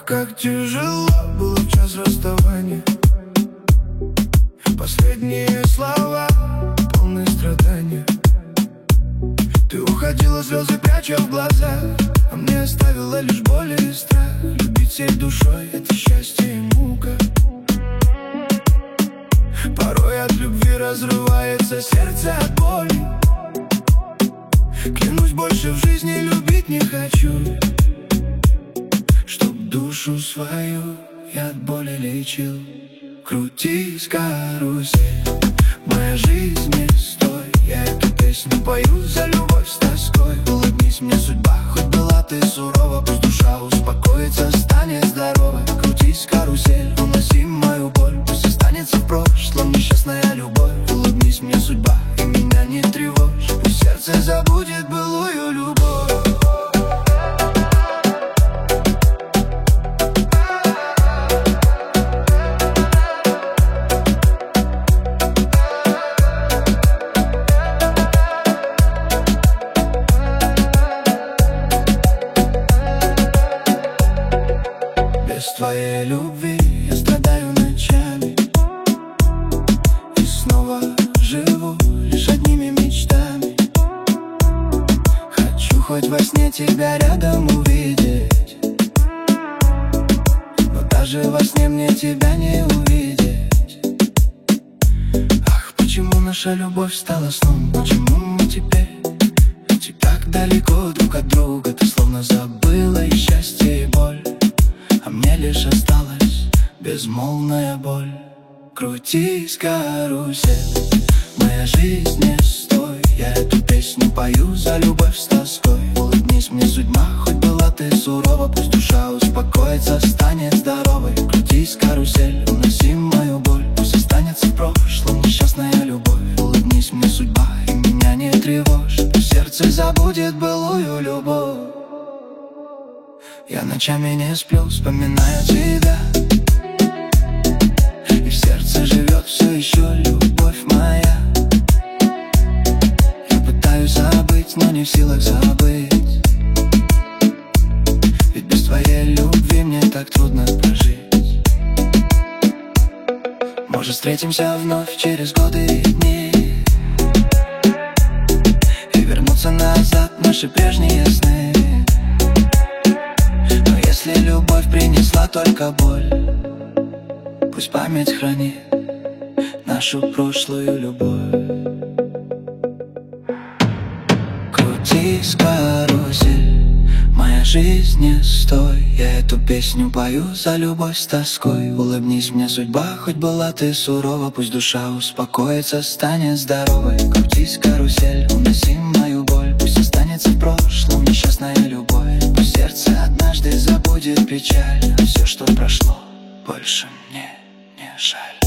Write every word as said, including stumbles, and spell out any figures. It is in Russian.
как тяжело было в час расставания. Последние слова, полные страдания. Ты уходила, слезы пряча в глазах, а мне оставила лишь боль и страх. Любить всей душой — это счастье и мука. Порой от любви разрывается сердце от боли. Клянусь, больше в жизни любить не хочу, чтоб душу свою я от боли лечил. Крутись, карусель, моя жизнь не стой. Я эту песню пою за любовь с тоской. Улыбнись мне, судьба, хоть была ты сурова. Пусть душа успокоится, станет здорова. Крутись, карусель, уноси мою боль. Пусть останется в прошлом несчастная любовь. Улыбнись мне, судьба, и меня не тревожь. Пусть сердце забудет былую любовь. Без твоей любви я страдаю ночами и снова живу лишь одними мечтами. Хочу хоть во сне тебя рядом увидеть, но даже во сне мне тебя не увидеть. Ах, почему наша любовь стала сном? Почему мы теперь идти так далеко друг от друга? Ты словно забыла и счастье, и боль, а мне лишь осталась безмолвная боль. Крутись, карусель, моя жизнь не стой. Я эту песню пою за любовь с тоской. Улыбнись мне, судьба, хоть была ты сурова. Пусть душа успокоится, станет здоровой. Крутись, карусель, уноси мою боль. Пусть останется в прошлом несчастная любовь. Улыбнись мне, судьба, и меня не тревожь. Пусть сердце забудет былую любовь. Я ночами не сплю, вспоминаю тебя, и в сердце живет все еще любовь моя. Я пытаюсь забыть, но не в силах забыть, ведь без твоей любви мне так трудно прожить. Может, встретимся вновь через годы и дни, и вернутся назад наши прежние сны. Если любовь принесла только боль, пусть память хранит нашу прошлую любовь. Крутись, карусель, моя жизнь не стой. Я эту песню пою за любовь с тоской. Улыбнись мне, судьба, хоть была ты сурова. Пусть душа успокоится, станет здоровой. Крутись, карусель, уноси мою боль. Пусть останется в прошлом несчастная любовь. Пусть сердце однажды забудет печаль, а все, что прошло, больше мне не жаль.